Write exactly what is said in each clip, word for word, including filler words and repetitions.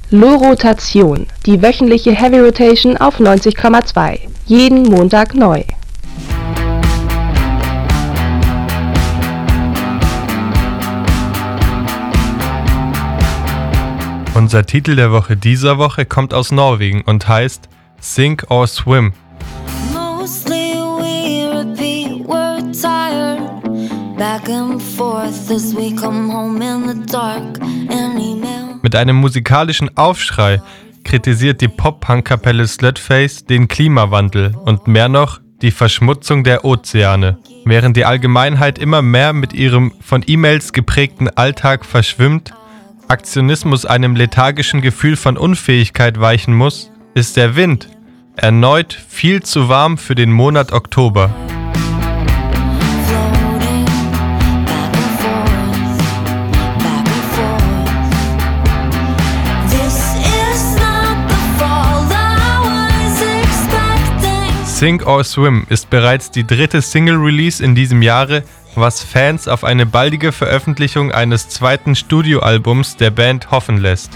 Lo-Rotation, die wöchentliche Heavy Rotation auf neunzig Komma zwei. Jeden Montag neu. Unser Titel der Woche dieser Woche kommt aus Norwegen und heißt Sink or Swim. Mostly we repeat, we're tired. Back and forth as we come home in the dark. An email. Mit einem musikalischen Aufschrei kritisiert die Pop-Punk-Kapelle Slutface den Klimawandel und mehr noch die Verschmutzung der Ozeane. Während die Allgemeinheit immer mehr mit ihrem von E-Mails geprägten Alltag verschwimmt, Aktionismus einem lethargischen Gefühl von Unfähigkeit weichen muss, ist der Wind erneut viel zu warm für den Monat Oktober. Sink or Swim ist bereits die dritte Single-Release in diesem Jahre, was Fans auf eine baldige Veröffentlichung eines zweiten Studioalbums der Band hoffen lässt.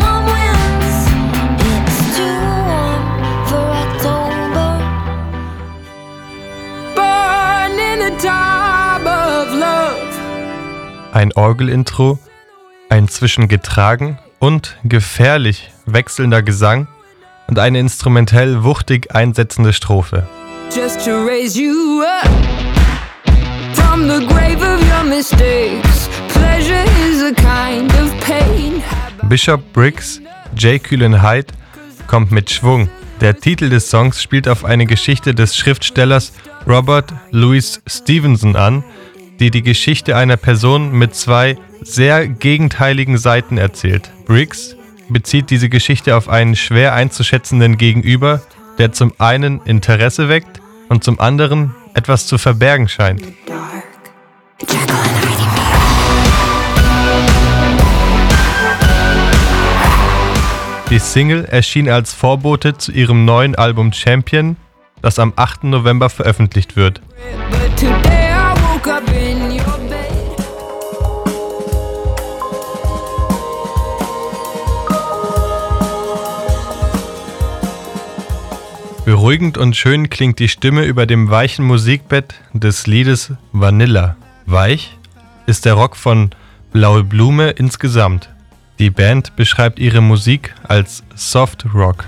Ein Orgelintro, ein zwischen getragen und gefährlich wechselnder Gesang und eine instrumentell wuchtig einsetzende Strophe. Just to raise you up from the grave of your mistakes. Pleasure is a kind of pain. Bishop Briggs, Jekyll and Hyde kommt mit Schwung. Der Titel des Songs spielt auf eine Geschichte des Schriftstellers Robert Louis Stevenson an, die die Geschichte einer Person mit zwei sehr gegenteiligen Seiten erzählt. Briggs bezieht diese Geschichte auf einen schwer einzuschätzenden Gegenüber, der zum einen Interesse weckt und zum anderen etwas zu verbergen scheint. Die Single erschien als Vorbote zu ihrem neuen Album Champion, das am achten November veröffentlicht wird. Beruhigend und schön klingt die Stimme über dem weichen Musikbett des Liedes Vanilla. Weich ist der Rock von Blaue Blume insgesamt. Die Band beschreibt ihre Musik als Soft Rock.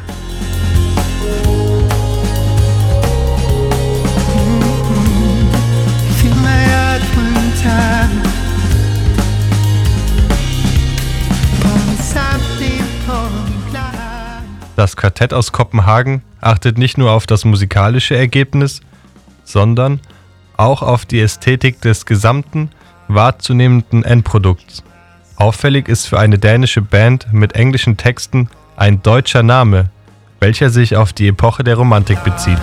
Das Quartett aus Kopenhagen achtet nicht nur auf das musikalische Ergebnis, sondern auch auf die Ästhetik des gesamten, wahrzunehmenden Endprodukts. Auffällig ist für eine dänische Band mit englischen Texten ein deutscher Name, welcher sich auf die Epoche der Romantik bezieht.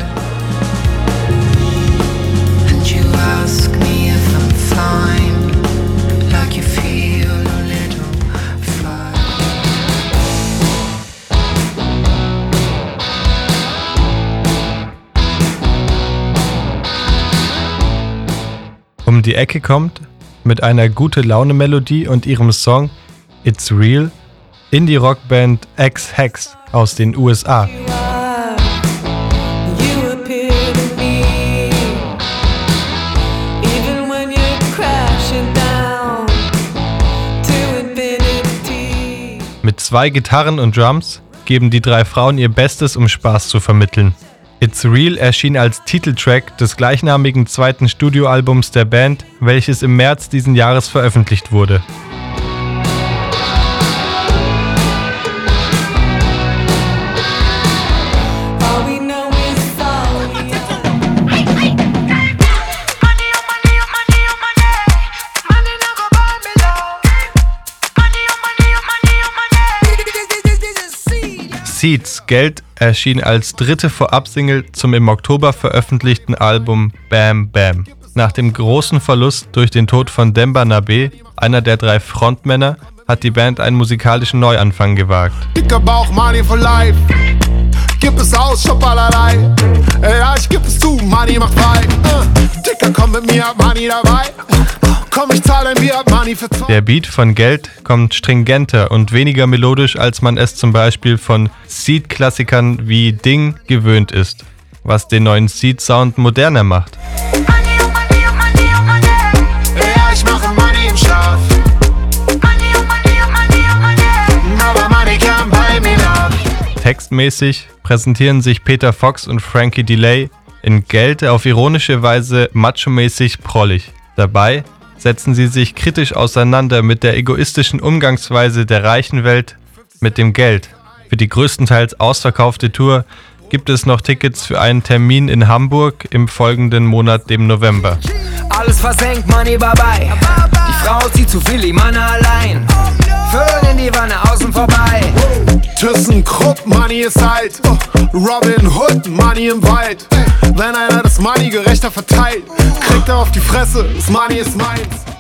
Um die Ecke kommt mit einer Gute-Laune-Melodie und ihrem Song It's Real Indie-Rockband X-Hex aus den U S A. Mit zwei Gitarren und Drums geben die drei Frauen ihr Bestes, um Spaß zu vermitteln. It's Real erschien als Titeltrack des gleichnamigen zweiten Studioalbums der Band, welches im März diesen Jahres veröffentlicht wurde. Seeds, Geld erschien als dritte Vorabsingle zum im Oktober veröffentlichten Album Bam Bam. Nach dem großen Verlust durch den Tod von Demba Nabe, einer der drei Frontmänner, hat die Band einen musikalischen Neuanfang gewagt. Dicker Bauch, Money for life. Gib es aus, shop allerlei. Ja, ich gib es zu, Money macht frei. Uh, Dicker, komm mit mir, Money dabei. Komm, ich zahle ein Bier, Money für zwei. Der Beat von Geld kommt stringenter und weniger melodisch, als man es zum Beispiel von Seed-Klassikern wie Ding gewöhnt ist, was den neuen Seed-Sound moderner macht. Ja, ich mache Money im Schlaf. Aber Money kam bei mir nach. Textmäßig präsentieren sich Peter Fox und Frankie Delay in Geld auf ironische Weise macho-mäßig prollig. Dabei setzen sie sich kritisch auseinander mit der egoistischen Umgangsweise der reichen Welt mit dem Geld. Für die größtenteils ausverkaufte Tour gibt es noch Tickets für einen Termin in Hamburg im folgenden Monat, dem November. Alles versenkt, Money bye bye. Die Frau zieht zu Willi, Mann allein. Föhn in die Wanne, außen vorbei. ThyssenKrupp, Money ist halt. Robin Hood, Money im Wald. Wenn einer das Money gerechter verteilt, kriegt er auf die Fresse, das Money ist meins.